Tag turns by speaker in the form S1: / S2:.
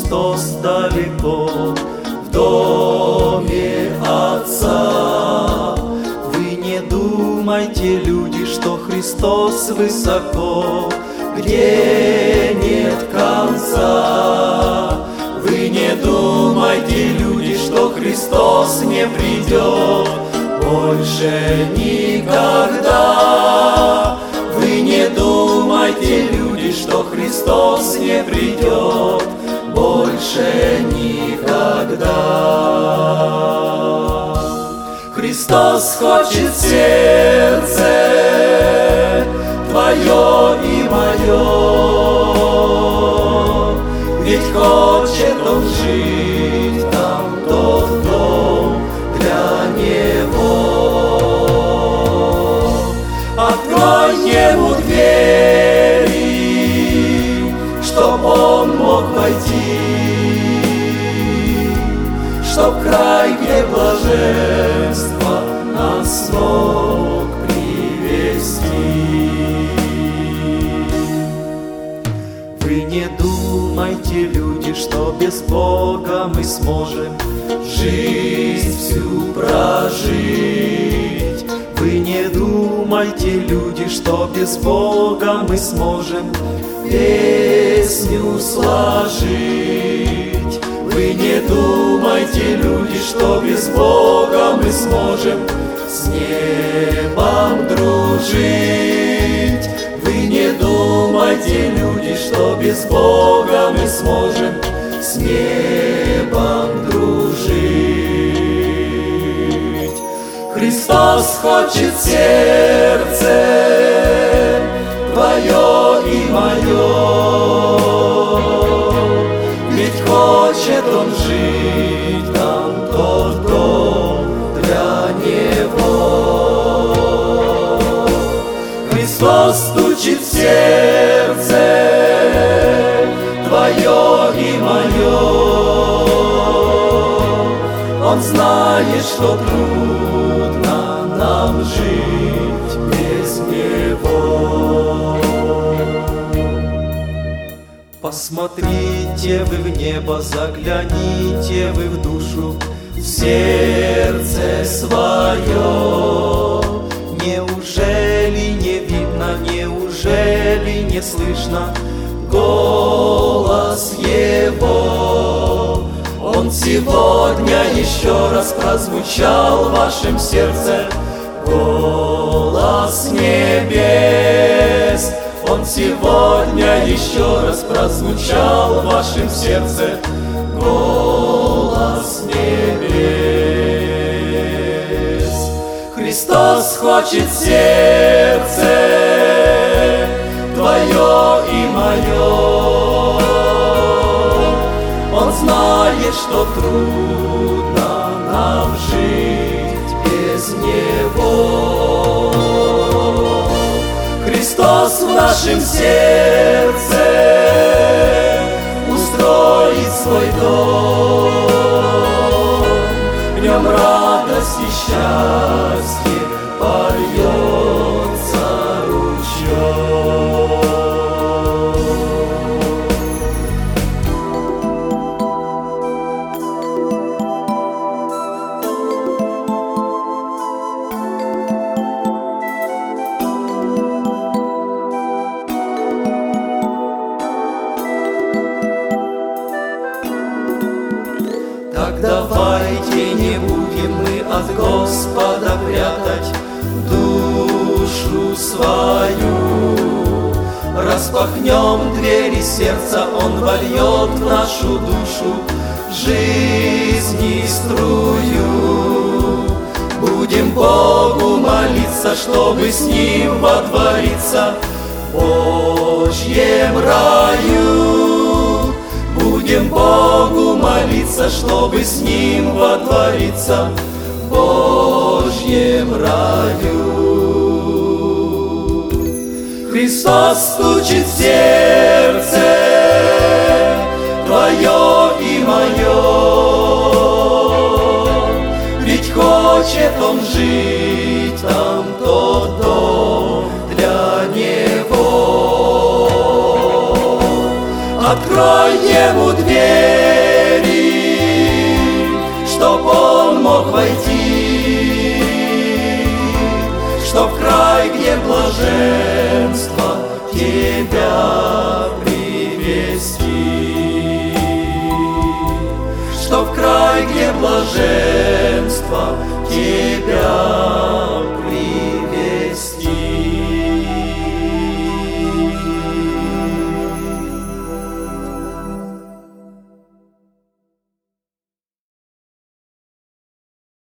S1: Христос далеко, в доме Отца. Вы не думайте, люди, что Христос высоко, где нет конца. Вы не думайте, люди, что Христос не придет больше никогда. Вы не думайте, люди, что Христос не придет больше никогда. Христос хочет сердце твое и мое, ведь хочет Он жить там, тот дом для Него. Открой Ему двери, чтоб Он мог войти, чтоб край, где блаженство нас смог привести. Вы не думайте, люди, что без Бога мы сможем жизнь всю прожить. Вы не думайте, люди, что без Бога мы сможем песню сложить. Вы не думайте, люди, что без Бога мы сможем с небом дружить. Вы не думайте, люди, что без Бога мы сможем с небом дружить. Христос хочет сердце твое и мое, ведь хочет Он жить там, тот дом для Него. Христос стучит в сердце твое и мое. Он знает, что трудно нам жить без Него. Посмотрите вы в небо, загляните вы в душу, в сердце свое. Неужели не видно, неужели не слышно голос Его? Он сегодня еще раз прозвучал в вашем сердце, голос небес. Он сегодня еще раз прозвучал в вашем сердце, голос небес. Христос хочет сердце твое и мое. Он знает, что трудно нам жить без Него. Христос в нашем сердце устроит свой дом, в нем радость и счастье польется ручьем. Так давайте не будем мы от Господа прятать душу свою. Распахнем двери сердца, Он вольет в нашу душу жизни струю. Будем Богу молиться, чтобы с Ним водвориться в Божьем раю. Будем Богу молиться, чтобы с Ним водвориться в Божьем раю. Христос стучит в сердце твое и мое, ведь хочет Он жить там, тот дом для Него. Открой Ему дверь, что в край, где блаженство Тебя.